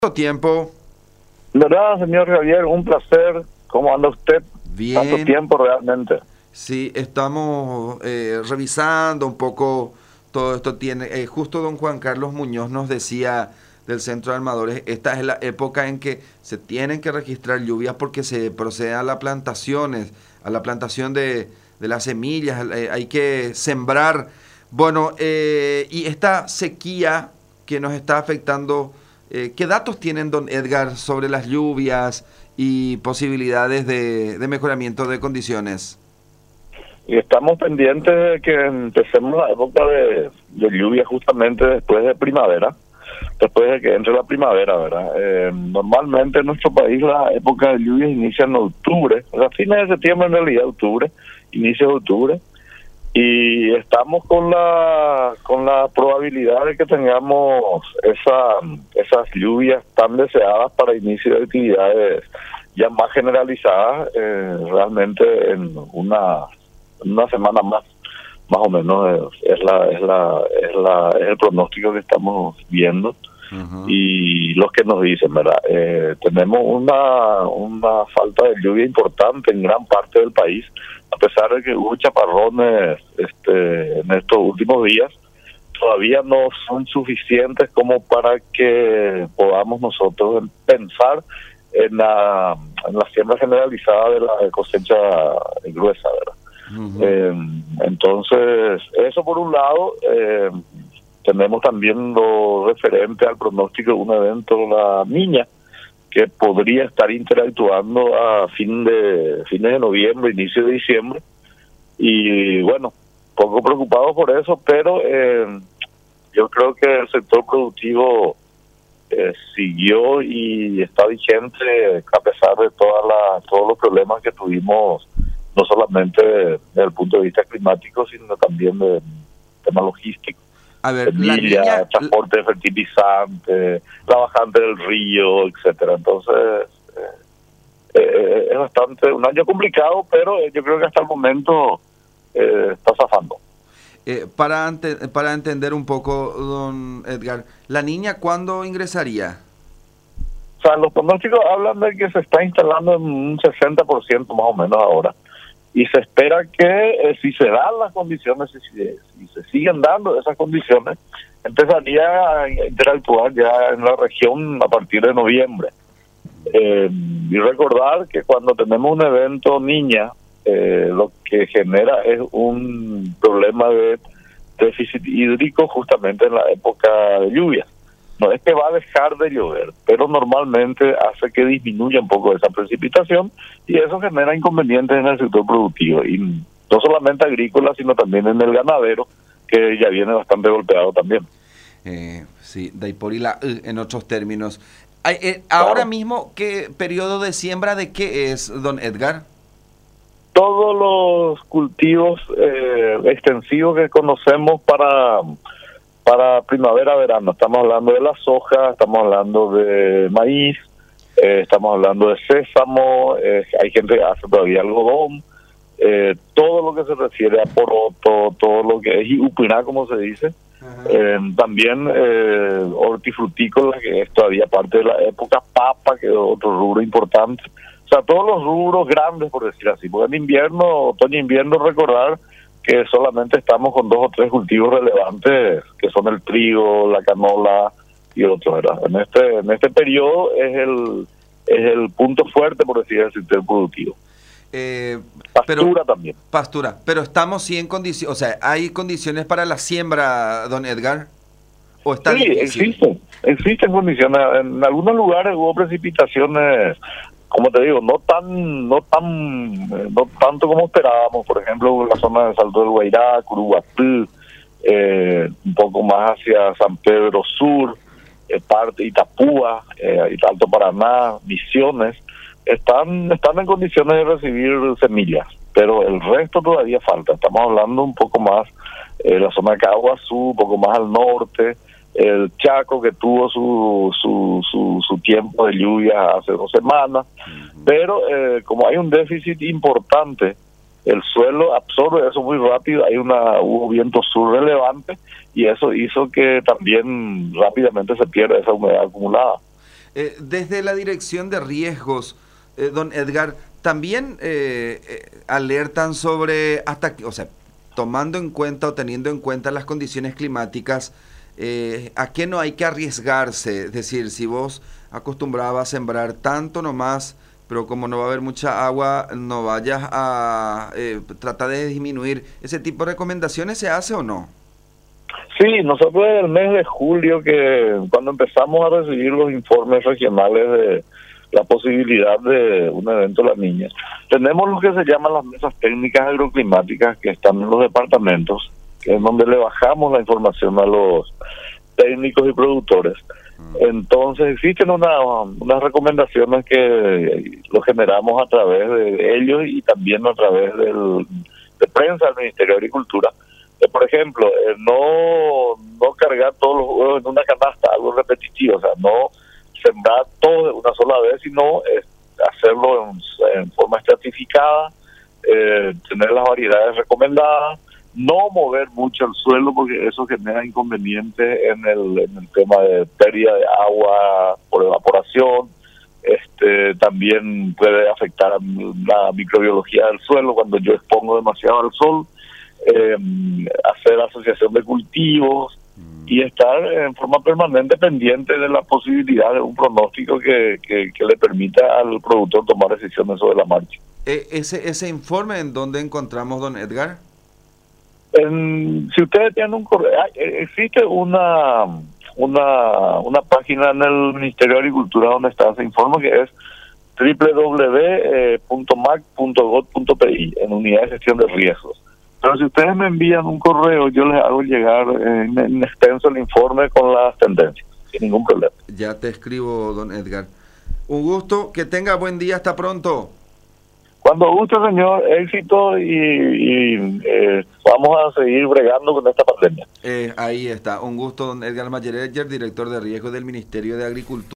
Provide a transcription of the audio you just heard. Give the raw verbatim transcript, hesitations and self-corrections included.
Tiempo. ¿Verdad, señor Javier? Un placer. ¿Cómo anda usted? Bien. Tanto tiempo realmente. Sí, estamos eh, revisando un poco todo esto. Tiene eh, justo don Juan Carlos Muñoz nos decía del Centro de Armadores, esta es la época en que se tienen que registrar lluvias porque se procede a las plantaciones, a la plantación de, de las semillas, eh, hay que sembrar. Bueno, eh, y esta sequía que nos está afectando, Eh, ¿qué datos tienen, don Edgar, sobre las lluvias y posibilidades de, de mejoramiento de condiciones? Y estamos pendientes de que empecemos la época de, de lluvia justamente después de primavera, después de que entre la primavera, ¿verdad? Eh, normalmente en nuestro país la época de lluvia inicia en octubre, o sea, fines de septiembre en realidad, octubre, inicio de octubre, y estamos con la con la probabilidad de que tengamos esa esas lluvias tan deseadas para inicio de actividades ya más generalizadas, eh, realmente en una una semana más más o menos es, es la es la es la es el pronóstico que estamos viendo. Uh-huh. Y los que nos dicen, ¿verdad? Eh, tenemos una una falta de lluvia importante en gran parte del país, a pesar de que hubo chaparrones este, en estos últimos días, todavía no son suficientes como para que podamos nosotros pensar en la, en la siembra generalizada de la cosecha gruesa, ¿verdad? Uh-huh. Eh, entonces, eso por un lado. eh, Tenemos también lo referente al pronóstico de un evento, la Niña, que podría estar interactuando a fin de fines de noviembre, inicio de diciembre. Y bueno, poco preocupado por eso, pero eh, yo creo que el sector productivo eh, siguió y está vigente a pesar de todas las todos los problemas que tuvimos, no solamente desde el punto de vista climático, sino también de tema logístico. A ver, Semilla, la niña, transporte de fertilizante, la bajante del río, etcétera. Entonces, eh, eh, es bastante un año complicado, pero yo creo que hasta el momento eh, está zafando. Eh, para, ante, para entender un poco, don Edgar, ¿la niña cuándo ingresaría? O sea, los pronósticos hablan de que se está instalando en un sesenta por ciento más o menos ahora. Y se espera que eh, si se dan las condiciones, si, si se siguen dando esas condiciones, empezaría a interactuar ya en la región a partir de noviembre. Eh, y recordar que cuando tenemos un evento niña, eh, lo que genera es un problema de déficit hídrico justamente en la época de lluvia. No es que va a dejar de llover, pero normalmente hace que disminuya un poco esa precipitación y eso genera inconvenientes en el sector productivo, y no solamente agrícola, sino también en el ganadero, que ya viene bastante golpeado también. Eh, sí, de por y la uh, en otros términos. Ay, eh, ahora claro. Mismo, ¿qué periodo de siembra de qué es, don Edgar? Todos los cultivos eh, extensivos que conocemos para... Para primavera-verano, estamos hablando de la soja, estamos hablando de maíz, eh, estamos hablando de sésamo, eh, hay gente que hace todavía algodón, eh, todo lo que se refiere a poroto, todo lo que es upiná, como se dice, eh, también eh, hortifrutícola, que es todavía parte de la época, papa, que es otro rubro importante, o sea, todos los rubros grandes, por decir así, porque en invierno, otoño-invierno, recordar que solamente estamos con dos o tres cultivos relevantes, que son el trigo, la canola y otros, ¿verdad? En este en este periodo es el es el punto fuerte, por decir, del sector productivo. Eh, pastura pero, también. Pastura, pero estamos sí en condiciones, o sea, ¿hay condiciones para la siembra, don Edgar? ¿O está sí, difícil? existen, existen condiciones. En algunos lugares hubo precipitaciones, como te digo, no tan, no tan, no tanto como esperábamos. Por ejemplo, en la zona de Salto del Guairá, Curuguatú, eh, un poco más hacia San Pedro Sur, eh, parte Itapúa, eh, Alto Paraná, Misiones, están, están en condiciones de recibir semillas, pero el resto todavía falta. Estamos hablando un poco más eh, la zona de Caguazú, un poco más al norte, el Chaco, que tuvo su su, su, su tiempo de lluvia hace dos semanas, uh-huh. pero eh, como hay un déficit importante, el suelo absorbe eso muy rápido, hay una hubo viento sur relevante y eso hizo que también rápidamente se pierda esa humedad acumulada. Eh, desde la Dirección de Riesgos, eh, don Edgar, también eh, eh, alertan sobre, hasta, que- o sea, tomando en cuenta o teniendo en cuenta las condiciones climáticas, eh, ¿a qué no hay que arriesgarse? Es decir, si vos acostumbrabas a sembrar tanto nomás, pero como no va a haber mucha agua, no vayas a eh, tratar de disminuir. ¿Ese tipo de recomendaciones se hace o no? Sí, nosotros en el mes de julio, que cuando empezamos a recibir los informes regionales de la posibilidad de un evento La Niña, tenemos lo que se llaman las mesas técnicas agroclimáticas que están en los departamentos, que es donde le bajamos la información a los técnicos y productores. Entonces existen una, unas recomendaciones que lo generamos a través de ellos y también a través del, de prensa del Ministerio de Agricultura. Eh, por ejemplo, eh, no, no cargar todos los huevos en una canasta, algo repetitivo, o sea, no sembrar todo de una sola vez, sino eh, hacerlo en, en forma estratificada, eh, tener las variedades recomendadas, no mover mucho el suelo porque eso genera inconvenientes en el, en el tema de pérdida de agua por evaporación. Este también puede afectar la microbiología del suelo cuando yo expongo demasiado al sol. Eh, hacer asociación de cultivos y estar en forma permanente pendiente de la posibilidad de un pronóstico que, que, que le permita al productor tomar decisiones sobre la marcha. Eh, ese, ese informe, ¿en dónde encontramos, don Edgar? En, si ustedes tienen un correo, existe una una una página en el Ministerio de Agricultura donde está ese informe, que es doble u doble u doble u punto mac punto gov punto pi en unidad de gestión de riesgos. Pero si ustedes me envían un correo, yo les hago llegar en, en extenso el informe con las tendencias, sin ningún problema. Ya te escribo, don Edgar. Un gusto, que tenga buen día, hasta pronto. Cuando guste, señor, éxito y, y eh, vamos a seguir bregando con esta pandemia. Eh, ahí está, un gusto, don Edgar Mayereger, director de riesgo del Ministerio de Agricultura.